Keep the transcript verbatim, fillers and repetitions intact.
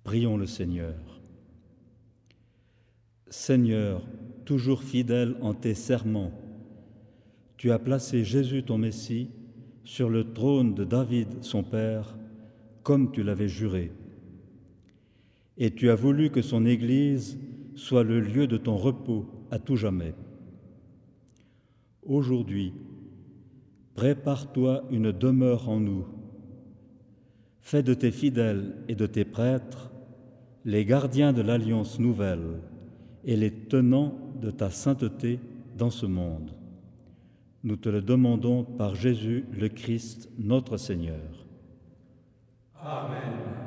Prions le Seigneur. Seigneur, toujours fidèle en tes serments, tu as placé Jésus ton Messie sur le trône de David son père, comme tu l'avais juré. Et tu as voulu que son Église soit le lieu de ton repos à tout jamais. Aujourd'hui, prépare-toi une demeure en nous. Fais de tes fidèles et de tes prêtres les gardiens de l'alliance nouvelle et les tenants de ta sainteté dans ce monde. Nous te le demandons par Jésus le Christ, notre Seigneur. Amen.